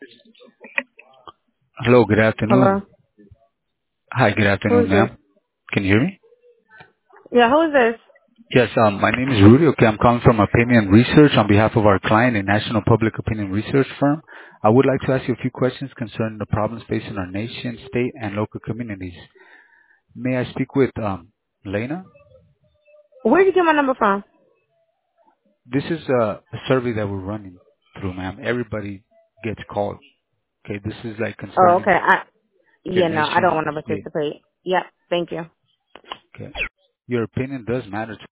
Hello, good Hello? afternoon. Hi, good Who afternoon, is this? ma'am. Can you hear me? Yeah, who is this? Yes, my name is Rudy. Okay, I'm calling from Opinion Research on behalf of our client, a national public opinion research firm. I would like to ask you a few questions concerning the problems facing our nation, state, and local communities. May I speak with Lena? Where did you get my number from? This is a survey that we're running through, ma'am. Everybody gets called. Okay, this is like Oh, okay. concerning your Yeah, no, I nation don't and want your to state. participate. Yep, thank you. Okay, your opinion does matter